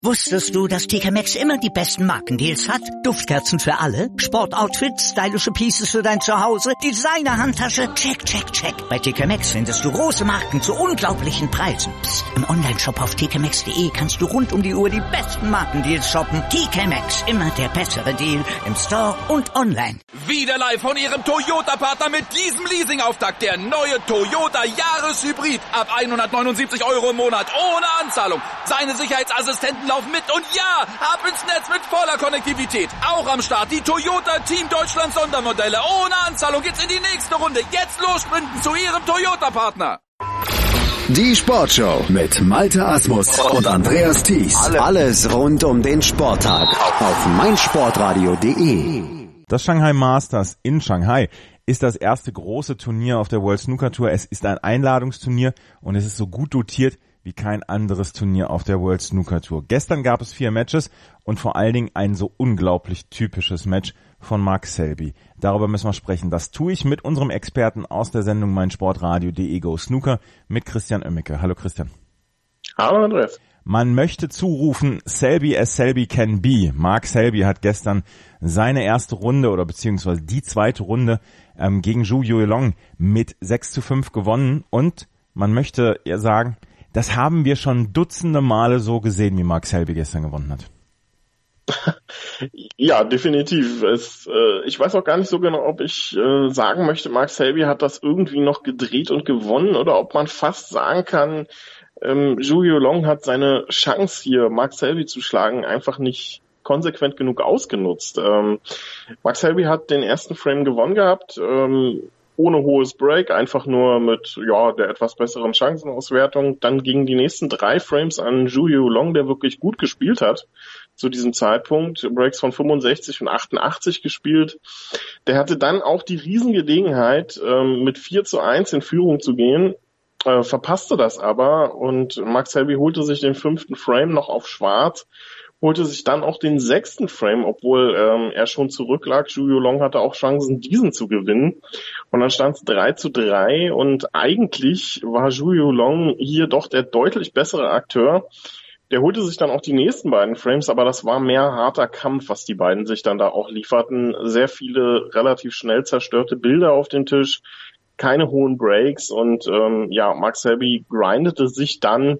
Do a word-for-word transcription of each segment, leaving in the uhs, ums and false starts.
Wusstest du, dass T K Maxx immer die besten Markendeals hat? Duftkerzen für alle, Sportoutfits, stylische Pieces für dein Zuhause, Designer-Handtasche, check, check, check. Bei T K Maxx findest du große Marken zu unglaublichen Preisen. Psst. Im Onlineshop auf t k maxx punkt d e kannst du rund um die Uhr die besten Markendeals shoppen. T K Maxx, immer der bessere Deal im Store und online. Wieder live von Ihrem Toyota-Partner mit diesem Leasing-Auftakt. Der neue Toyota Jahreshybrid. Ab hundertneunundsiebzig Euro im Monat ohne Anzahlung. Seine Sicherheitsassistenten laufen mit und ja, ab ins Netz mit voller Konnektivität. Auch am Start die Toyota Team Deutschland Sondermodelle. Ohne Anzahlung geht's in die nächste Runde. Jetzt los sprinten zu Ihrem Toyota-Partner. Die Sportshow mit Malte Asmus und Andreas Thies. Alles rund um den Sporttag auf meinsportradio punkt de. Das Shanghai Masters in Shanghai ist das erste große Turnier auf der World Snooker Tour. Es ist ein Einladungsturnier und es ist so gut dotiert wie kein anderes Turnier auf der World Snooker Tour. Gestern gab es vier Matches und vor allen Dingen ein so unglaublich typisches Match von Mark Selby. Darüber müssen wir sprechen. Das tue ich mit unserem Experten aus der Sendung meinsportradio punkt de Go Snooker mit Christian Oemmeke. Hallo Christian. Hallo Andreas. Man möchte zurufen, Selby as Selby can be. Mark Selby hat gestern seine erste Runde oder beziehungsweise die zweite Runde ähm, gegen Zhu Yuelong mit sechs zu fünf gewonnen und man möchte ja sagen, das haben wir schon dutzende Male so gesehen, wie Mark Selby gestern gewonnen hat. Ja, definitiv. Es, äh, ich weiß auch gar nicht so genau, ob ich äh, sagen möchte, Mark Selby hat das irgendwie noch gedreht und gewonnen oder ob man fast sagen kann, ähm, Zhu Yuelong hat seine Chance hier, Mark Selby zu schlagen, einfach nicht konsequent genug ausgenutzt. Ähm, Mark Selby hat den ersten Frame gewonnen gehabt, ähm, ohne hohes Break, einfach nur mit ja der etwas besseren Chancenauswertung. Dann gingen die nächsten drei Frames an Zhu Yuelong, der wirklich gut gespielt hat zu diesem Zeitpunkt. Breaks von fünfundsechzig und achtundachtzig gespielt. Der hatte dann auch die Riesengelegenheit, ähm, mit vier zu eins in Führung zu gehen, äh, verpasste das aber und Mark Selby holte sich den fünften Frame noch auf schwarz, holte sich dann auch den sechsten Frame, obwohl ähm, er schon zurücklag. Zhu Yuelong hatte auch Chancen, diesen zu gewinnen. Und dann stand es drei zu drei und eigentlich war Zhu Yuelong hier doch der deutlich bessere Akteur. Der holte sich dann auch die nächsten beiden Frames, aber das war mehr harter Kampf, was die beiden sich dann da auch lieferten. Sehr viele relativ schnell zerstörte Bilder auf den Tisch, keine hohen Breaks und ähm, ja, Mark Selby grindete sich dann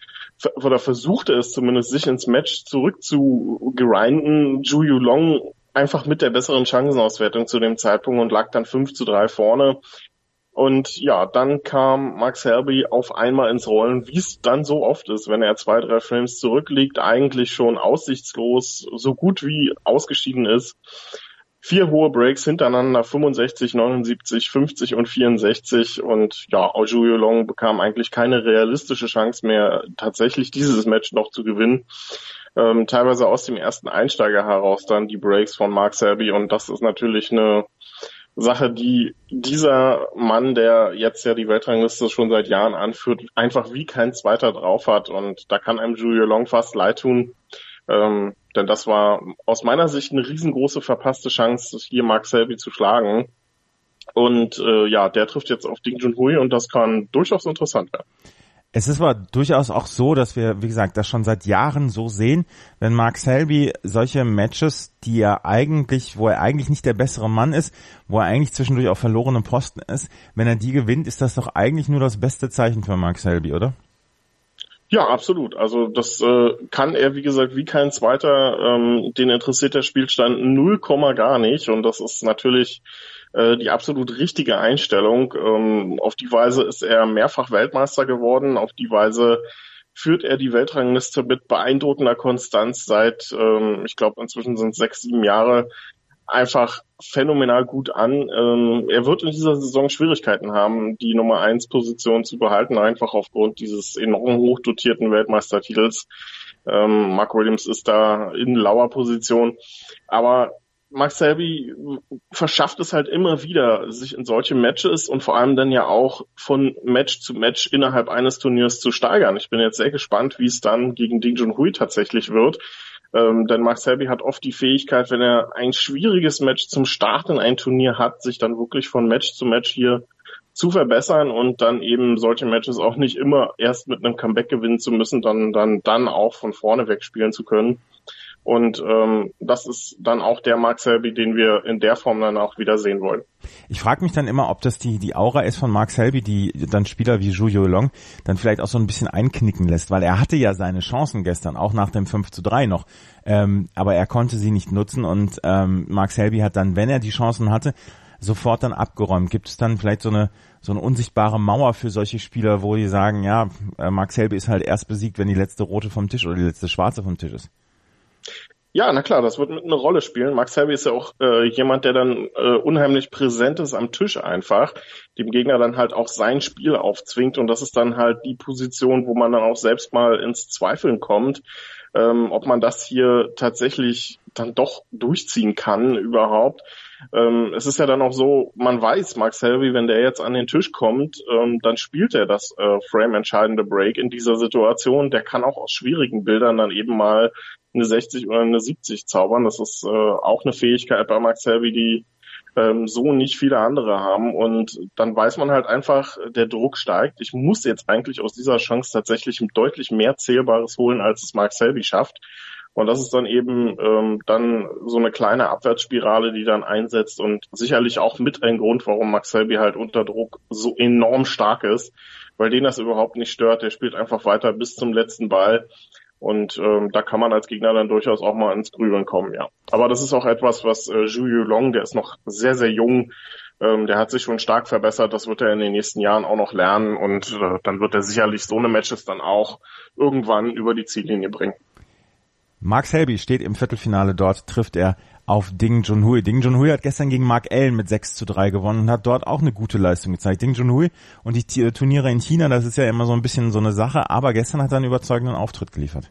oder versuchte es zumindest, sich ins Match zurück zu grinden. Zhu Yuelong einfach mit der besseren Chancenauswertung zu dem Zeitpunkt und lag dann fünf zu drei vorne. Und ja, dann kam Mark Selby auf einmal ins Rollen, wie es dann so oft ist, wenn er zwei, drei Frames zurückliegt, eigentlich schon aussichtslos, so gut wie ausgeschieden ist. Vier hohe Breaks hintereinander, fünfundsechzig, neunundsiebzig, fünfzig und vierundsechzig und ja, Zhu Yuelong bekam eigentlich keine realistische Chance mehr, tatsächlich dieses Match noch zu gewinnen. Ähm, teilweise aus dem ersten Einsteiger heraus dann die Breaks von Mark Selby und das ist natürlich eine Sache, die dieser Mann, der jetzt ja die Weltrangliste schon seit Jahren anführt, einfach wie kein zweiter drauf hat und da kann einem Zhu Yuelong fast leid tun. Ähm, denn das war aus meiner Sicht eine riesengroße verpasste Chance, hier Mark Selby zu schlagen. Und äh, ja, der trifft jetzt auf Ding Junhui und das kann durchaus interessant werden. Es ist aber durchaus auch so, dass wir, wie gesagt, das schon seit Jahren so sehen, wenn Mark Selby solche Matches, die er eigentlich, wo er eigentlich nicht der bessere Mann ist, wo er eigentlich zwischendurch auf verlorenem Posten ist, wenn er die gewinnt, ist das doch eigentlich nur das beste Zeichen für Mark Selby, oder? Ja, absolut. Also das äh, kann er, wie gesagt, wie kein zweiter. Ähm, den interessiert der Spielstand null Komma gar nicht. Und das ist natürlich äh, die absolut richtige Einstellung. Ähm, auf die Weise ist er mehrfach Weltmeister geworden. Auf die Weise führt er die Weltrangliste mit beeindruckender Konstanz seit, ähm, ich glaube, inzwischen sind es sechs, sieben Jahre, einfach phänomenal gut an. Ähm, er wird in dieser Saison Schwierigkeiten haben, die Nummer eins Position zu behalten, einfach aufgrund dieses enorm hoch dotierten Weltmeistertitels. Ähm, Mark Williams ist da in lauer Position. Aber Mark Selby verschafft es halt immer wieder, sich in solche Matches und vor allem dann ja auch von Match zu Match innerhalb eines Turniers zu steigern. Ich bin jetzt sehr gespannt, wie es dann gegen Ding Junhui tatsächlich wird. Ähm, denn Mark Selby hat oft die Fähigkeit, wenn er ein schwieriges Match zum Start in ein Turnier hat, sich dann wirklich von Match zu Match hier zu verbessern und dann eben solche Matches auch nicht immer erst mit einem Comeback gewinnen zu müssen, dann dann dann auch von vorne weg spielen zu können. Und ähm, das ist dann auch der Mark Selby, den wir in der Form dann auch wieder sehen wollen. Ich frage mich dann immer, ob das die die Aura ist von Mark Selby, die dann Spieler wie Zhu Yuelong dann vielleicht auch so ein bisschen einknicken lässt, weil er hatte ja seine Chancen gestern, auch nach dem fünf zu drei noch, ähm, aber er konnte sie nicht nutzen und ähm, Mark Selby hat dann, wenn er die Chancen hatte, sofort dann abgeräumt. Gibt es dann vielleicht so eine so eine unsichtbare Mauer für solche Spieler, wo die sagen, ja, Mark Selby ist halt erst besiegt, wenn die letzte rote vom Tisch oder die letzte schwarze vom Tisch ist? Ja, na klar, das wird mit eine Rolle spielen. Mark Selby ist ja auch äh, jemand, der dann äh, unheimlich präsent ist am Tisch einfach, dem Gegner dann halt auch sein Spiel aufzwingt und das ist dann halt die Position, wo man dann auch selbst mal ins Zweifeln kommt, ähm, ob man das hier tatsächlich dann doch durchziehen kann überhaupt. Ähm, es ist ja dann auch so, man weiß, Mark Selby, wenn der jetzt an den Tisch kommt, ähm, dann spielt er das äh, frame-entscheidende Break in dieser Situation. Der kann auch aus schwierigen Bildern dann eben mal eine sechzig oder eine siebzig zaubern. Das ist äh, auch eine Fähigkeit bei Mark Selby, die ähm, so nicht viele andere haben. Und dann weiß man halt einfach, der Druck steigt. Ich muss jetzt eigentlich aus dieser Chance tatsächlich deutlich mehr Zählbares holen, als es Mark Selby schafft. Und das ist dann eben ähm, dann so eine kleine Abwärtsspirale, die dann einsetzt und sicherlich auch mit ein Grund, warum Mark Selby halt unter Druck so enorm stark ist, weil den das überhaupt nicht stört. Der spielt einfach weiter bis zum letzten Ball und ähm, da kann man als Gegner dann durchaus auch mal ins Grübeln kommen, ja. Aber das ist auch etwas, was äh, Zhu Yuelong, der ist noch sehr, sehr jung, ähm, der hat sich schon stark verbessert, das wird er in den nächsten Jahren auch noch lernen und äh, dann wird er sicherlich so eine Matches dann auch irgendwann über die Ziellinie bringen. Mark Selby steht im Viertelfinale, dort trifft er auf Ding Junhui. Ding Junhui hat gestern gegen Mark Allen mit sechs zu drei gewonnen und hat dort auch eine gute Leistung gezeigt. Ding Junhui und die T- Turniere in China, das ist ja immer so ein bisschen so eine Sache, aber gestern hat er einen überzeugenden Auftritt geliefert.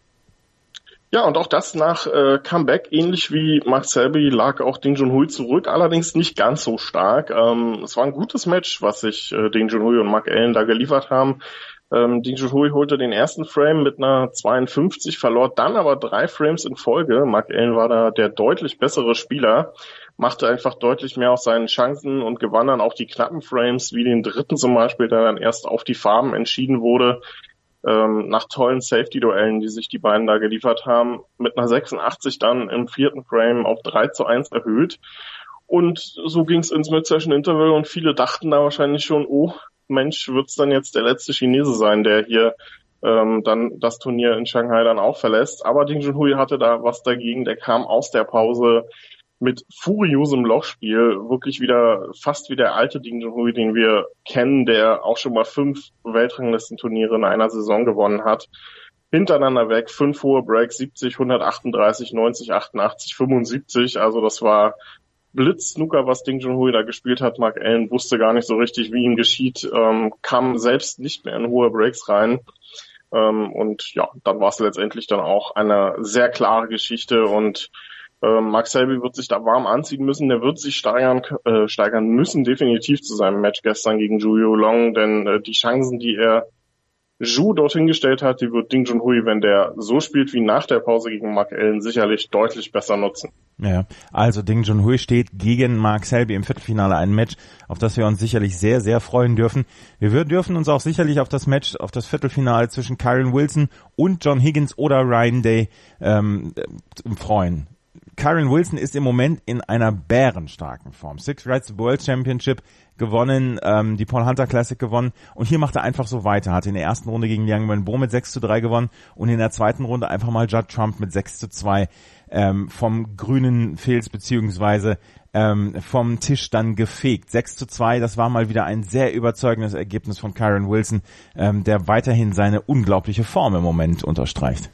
Ja, und auch das nach äh, Comeback, ähnlich wie Mark Selby, lag auch Ding Junhui zurück, allerdings nicht ganz so stark. Ähm, es war ein gutes Match, was sich äh, Ding Junhui und Mark Allen da geliefert haben. Ähm, Ding Junhui holte den ersten Frame mit einer zweiundfünfzig, verlor dann aber drei Frames in Folge. Mark Allen war da der deutlich bessere Spieler, machte einfach deutlich mehr aus seinen Chancen und gewann dann auch die knappen Frames, wie den dritten zum Beispiel, der dann erst auf die Farben entschieden wurde, ähm, nach tollen Safety-Duellen, die sich die beiden da geliefert haben, mit einer sechsundachtzig dann im vierten Frame auf drei zu eins erhöht. Und so ging es ins Mid-Session-Interval und viele dachten da wahrscheinlich schon, oh, Mensch, wird's dann jetzt der letzte Chinese sein, der hier ähm, dann das Turnier in Shanghai dann auch verlässt. Aber Ding Junhui hatte da was dagegen. Der kam aus der Pause mit furiosem Lochspiel, wirklich wieder fast wie der alte Ding Junhui, den wir kennen, der auch schon mal fünf Weltranglistenturniere in einer Saison gewonnen hat. Hintereinander weg, fünf hohe Breaks, siebzig, hundertachtunddreißig, neunzig, achtundachtzig, fünfundsiebzig. Also das war Blitz-Snooker, was Ding Junhui da gespielt hat. Mark Allen wusste gar nicht so richtig, wie ihm geschieht, ähm, kam selbst nicht mehr in hohe Breaks rein. Ähm, und ja, dann war es letztendlich dann auch eine sehr klare Geschichte und ähm, Mark Selby wird sich da warm anziehen müssen. Der wird sich steigern, äh, steigern müssen, definitiv zu seinem Match gestern gegen Zhu Yuelong, denn äh, die Chancen, die er Zhu dorthin gestellt hat, die wird Ding Junhui, wenn der so spielt wie nach der Pause gegen Mark Allen, sicherlich deutlich besser nutzen. Ja, also Ding Junhui steht gegen Mark Selby im Viertelfinale, ein Match, auf das wir uns sicherlich sehr, sehr freuen dürfen. Wir dürfen uns auch sicherlich auf das Match, auf das Viertelfinale zwischen Kyren Wilson und John Higgins oder Ryan Day ähm, freuen. Kyren Wilson ist im Moment in einer bärenstarken Form. Six Reds World Championship gewonnen, ähm, die Paul Hunter Classic gewonnen und hier macht er einfach so weiter. Hat in der ersten Runde gegen Liang Wenbo mit sechs zu drei gewonnen und in der zweiten Runde einfach mal Judd Trump mit sechs zu zwei ähm, vom grünen Filz beziehungsweise ähm, vom Tisch dann gefegt. sechs zu zwei, das war mal wieder ein sehr überzeugendes Ergebnis von Kyren Wilson, ähm, der weiterhin seine unglaubliche Form im Moment unterstreicht.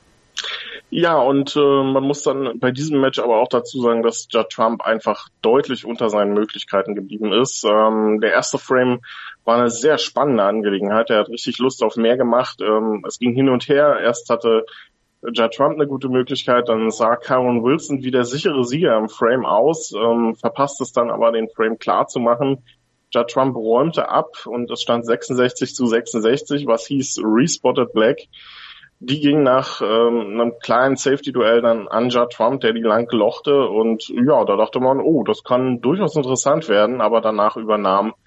Ja, und äh, man muss dann bei diesem Match aber auch dazu sagen, dass Judd Trump einfach deutlich unter seinen Möglichkeiten geblieben ist. Ähm, der erste Frame war eine sehr spannende Angelegenheit. Er hat richtig Lust auf mehr gemacht. Ähm, es ging hin und her. Erst hatte Judd Trump eine gute Möglichkeit, dann sah Kyren Wilson wie der sichere Sieger im Frame aus, ähm, verpasst es dann aber, den Frame klar zu machen. Judd Trump räumte ab und es stand sechsundsechzig zu sechsundsechzig, was hieß Respotted Black. Die ging nach ähm, einem kleinen Safety-Duell dann an Judd Trump, der die lang lochte und ja, da dachte man, oh, das kann durchaus interessant werden, aber danach übernahm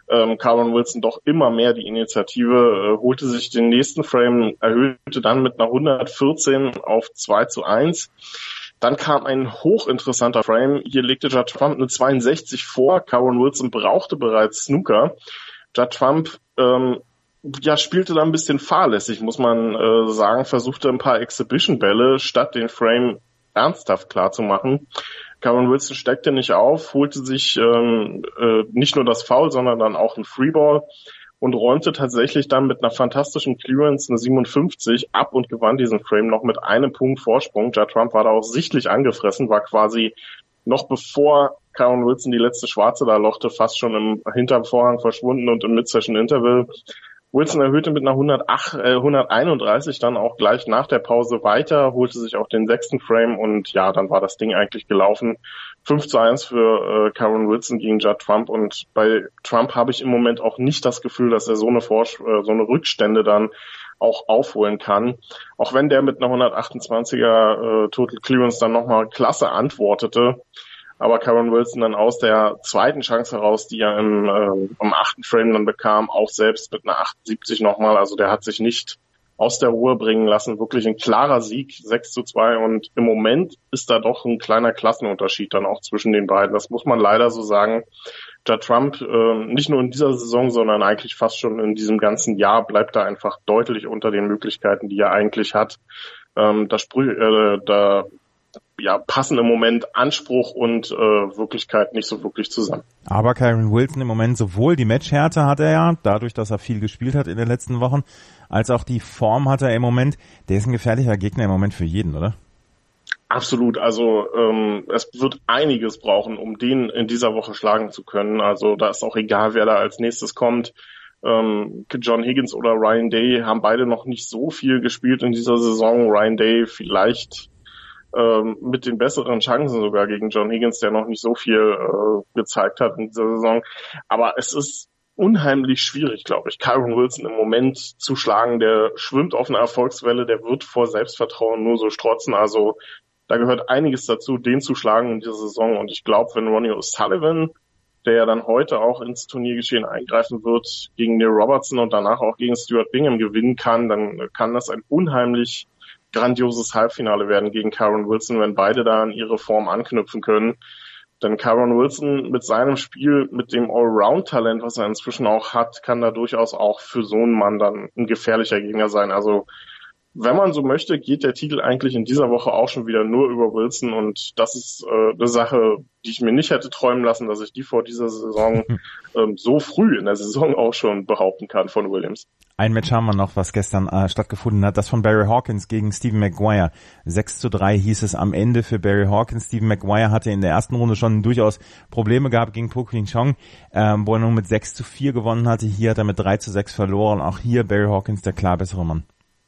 ähm, Kyren Wilson doch immer mehr die Initiative, äh, holte sich den nächsten Frame, erhöhte dann mit einer hundertvierzehn auf zwei zu eins. Dann kam ein hochinteressanter Frame. Hier legte Judd Trump eine zweiundsechzig vor. Kyren Wilson brauchte bereits Snooker. Judd Trump ähm, ja, spielte da ein bisschen fahrlässig, muss man äh, sagen, versuchte ein paar Exhibition-Bälle, statt den Frame ernsthaft klar zu machen. Kyren Wilson steckte nicht auf, holte sich ähm, äh, nicht nur das Foul, sondern dann auch ein Freeball und räumte tatsächlich dann mit einer fantastischen Clearance eine siebenundfünfzig ab und gewann diesen Frame noch mit einem Punkt Vorsprung. Judd Trump war da auch sichtlich angefressen, war quasi noch bevor Kyren Wilson die letzte Schwarze da lochte, fast schon im hinterm Vorhang verschwunden und im Mid-Session-Interval. Wilson erhöhte mit einer hundertacht, äh, hunderteinunddreißig dann auch gleich nach der Pause weiter, holte sich auch den sechsten Frame und ja, dann war das Ding eigentlich gelaufen. fünf zu eins für äh, Kyren Wilson gegen Judd Trump und bei Trump habe ich im Moment auch nicht das Gefühl, dass er so eine Vors- äh, so eine Rückstände dann auch aufholen kann. Auch wenn der mit einer hundertachtundzwanziger äh, Total Clearance dann nochmal klasse antwortete. Aber Kyren Wilson dann aus der zweiten Chance heraus, die er im, äh, im achten Frame dann bekam, auch selbst mit einer achtundsiebzig nochmal. Also der hat sich nicht aus der Ruhe bringen lassen. Wirklich ein klarer Sieg, sechs zu zwei. Und im Moment ist da doch ein kleiner Klassenunterschied dann auch zwischen den beiden. Das muss man leider so sagen. Judd Trump, äh, nicht nur in dieser Saison, sondern eigentlich fast schon in diesem ganzen Jahr, bleibt da einfach deutlich unter den Möglichkeiten, die er eigentlich hat. Ähm, da, sprü- äh, da ja, passen im Moment Anspruch und äh, Wirklichkeit nicht so wirklich zusammen. Aber Kyren Wilson im Moment sowohl die Matchhärte hat er ja, dadurch, dass er viel gespielt hat in den letzten Wochen, als auch die Form hat er im Moment. Der ist ein gefährlicher Gegner im Moment für jeden, oder? Absolut. Also ähm, es wird einiges brauchen, um den in dieser Woche schlagen zu können. Also da ist auch egal, wer da als nächstes kommt. Ähm, John Higgins oder Ryan Day haben beide noch nicht so viel gespielt in dieser Saison. Ryan Day vielleicht ähm, mit den besseren Chancen sogar gegen John Higgins, der noch nicht so viel äh, gezeigt hat in dieser Saison. Aber es ist unheimlich schwierig, glaube ich, Kyren Wilson im Moment zu schlagen. Der schwimmt auf einer Erfolgswelle, der wird vor Selbstvertrauen nur so strotzen. Also da gehört einiges dazu, den zu schlagen in dieser Saison. Und ich glaube, wenn Ronnie O'Sullivan, der ja dann heute auch ins Turniergeschehen eingreifen wird, gegen Neil Robertson und danach auch gegen Stuart Bingham gewinnen kann, dann kann das ein unheimlich grandioses Halbfinale werden gegen Kyren Wilson, wenn beide da an ihre Form anknüpfen können. Denn Kyren Wilson mit seinem Spiel, mit dem Allround-Talent, was er inzwischen auch hat, kann da durchaus auch für so einen Mann dann ein gefährlicher Gegner sein. Also wenn man so möchte, geht der Titel eigentlich in dieser Woche auch schon wieder nur über Wilson und das ist äh, eine Sache, die ich mir nicht hätte träumen lassen, dass ich die vor dieser Saison ähm, so früh in der Saison auch schon behaupten kann von Williams. Ein Match haben wir noch, was gestern äh, stattgefunden hat, das von Barry Hawkins gegen Stephen Maguire. sechs zu drei hieß es am Ende für Barry Hawkins. Stephen Maguire hatte in der ersten Runde schon durchaus Probleme gehabt gegen Po Kwing Chong, ähm, wo er nur mit sechs zu vier gewonnen hatte. Hier hat er mit drei zu sechs verloren. Auch hier Barry Hawkins der klar bessere Mann.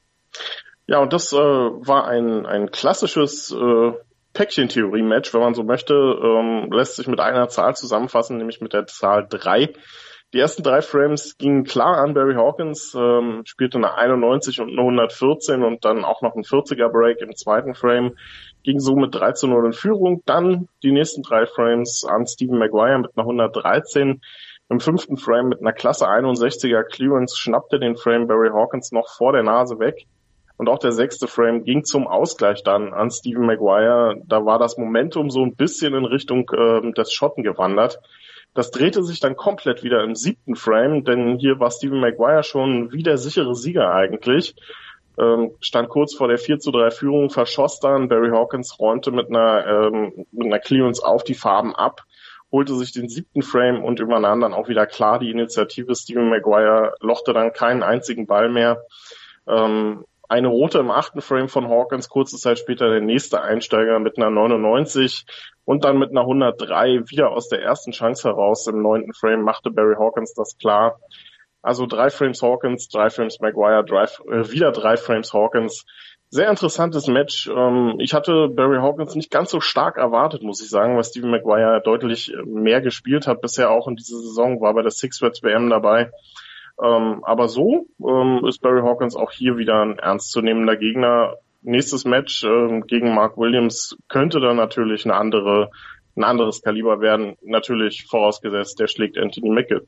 Ja, und das äh, war ein ein klassisches äh, Päckchen-Theorie-Match, wenn man so möchte, ähm, lässt sich mit einer Zahl zusammenfassen, nämlich mit der Zahl drei. Die ersten drei Frames gingen klar an Barry Hawkins, ähm, spielte eine einundneunzig und eine hundertvierzehn und dann auch noch ein vierziger Break im zweiten Frame, ging so mit drei zu null in Führung. Dann die nächsten drei Frames an Stephen Maguire mit einer hundertdreizehn. Im fünften Frame mit einer klasse einundsechziger Clearance schnappte den Frame Barry Hawkins noch vor der Nase weg. Und auch der sechste Frame ging zum Ausgleich dann an Stephen Maguire. Da war das Momentum so ein bisschen in Richtung äh, des Schotten gewandert. Das drehte sich dann komplett wieder im siebten Frame, denn hier war Stephen Maguire schon wie der sichere Sieger eigentlich. Ähm, stand kurz vor der vier zu drei Führung, verschoss dann. Barry Hawkins räumte mit einer, ähm, mit einer Clearance auf die Farben ab, holte sich den siebten Frame und übernahm dann auch wieder klar die Initiative. Stephen Maguire lochte dann keinen einzigen Ball mehr. Ähm, Eine rote im achten Frame von Hawkins, kurze Zeit später der nächste Einsteiger mit einer neunundneunzig und dann mit einer hundertdrei wieder aus der ersten Chance heraus im neunten Frame machte Barry Hawkins das klar. Also drei Frames Hawkins, drei Frames Maguire, drei, äh, wieder drei Frames Hawkins. Sehr interessantes Match. Ähm, ich hatte Barry Hawkins nicht ganz so stark erwartet, muss ich sagen, weil Stephen Maguire deutlich mehr gespielt hat. Bisher auch in dieser Saison, war bei der Six-Wets-W M dabei. Ähm, aber so ähm, ist Barry Hawkins auch hier wieder ein ernstzunehmender Gegner. Nächstes Match ähm, gegen Mark Williams könnte dann natürlich eine andere, ein anderes Kaliber werden. Natürlich vorausgesetzt, der schlägt Anthony Mackie.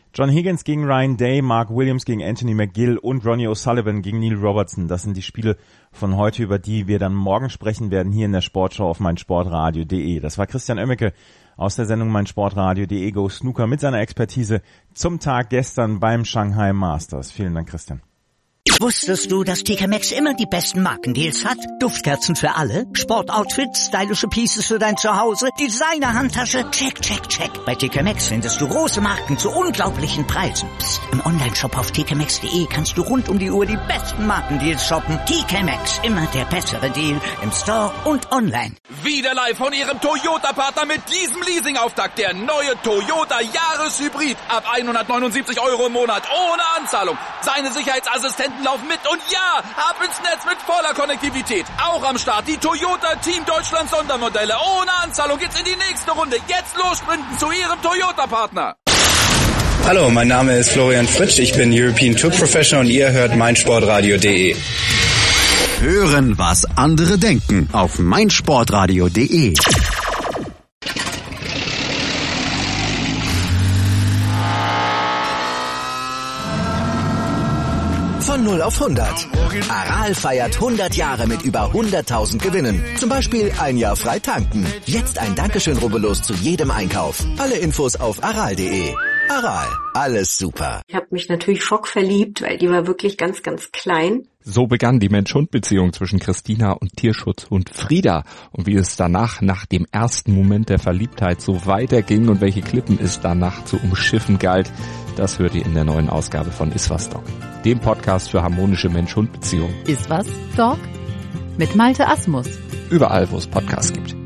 John Higgins gegen Ryan Day, Mark Williams gegen Anthony McGill und Ronnie O'Sullivan gegen Neil Robertson. Das sind die Spiele von heute, über die wir dann morgen sprechen werden, hier in der Sportshow auf meinsportradio punkt de. Das war Christian Oemmeke aus der Sendung meinsportradio punkt de Go Snooker mit seiner Expertise zum Tag gestern beim Shanghai Masters. Vielen Dank, Christian. Wusstest du, dass T K Maxx immer die besten Markendeals hat? Duftkerzen für alle, Sportoutfits, stylische Pieces für dein Zuhause, Designer-Handtasche, check, check, check. Bei T K Maxx findest du große Marken zu unglaublichen Preisen. Psst. Im Onlineshop auf t k maxx punkt de kannst du rund um die Uhr die besten Markendeals shoppen. T K Maxx, immer der bessere Deal im Store und online. Wieder live von Ihrem Toyota-Partner mit diesem Leasing-Auftakt. Der neue Toyota Jahreshybrid. Ab hundertneunundsiebzig Euro im Monat ohne Anzahlung. Seine Sicherheitsassistenten laufen mit und ja, ab ins Netz mit voller Konnektivität. Auch am Start die Toyota Team Deutschland Sondermodelle. Ohne Anzahlung geht's in die nächste Runde. Jetzt los sprinten zu Ihrem Toyota-Partner. Hallo, mein Name ist Florian Fritsch. Ich bin European Tour Professional und ihr hört meinsportradio punkt de. Hören, was andere denken auf meinsportradio punkt de. Von null auf hundert. Aral feiert hundert Jahre mit über hunderttausend Gewinnen. Zum Beispiel ein Jahr frei tanken. Jetzt ein Dankeschön, rubbellos zu jedem Einkauf. Alle Infos auf aral punkt de. Aral, alles super. Ich habe mich natürlich schockverliebt, weil die war wirklich ganz, ganz klein. So begann die Mensch-Hund-Beziehung zwischen Christina und Tierschutzhund Frieda. Und wie es danach, nach dem ersten Moment der Verliebtheit, so weiterging und welche Klippen es danach zu umschiffen galt, das hört ihr in der neuen Ausgabe von Iswas Dog, dem Podcast für harmonische Mensch-Hund-Beziehungen. Iswas Dog? Mit Malte Asmus. Überall, wo es Podcasts gibt.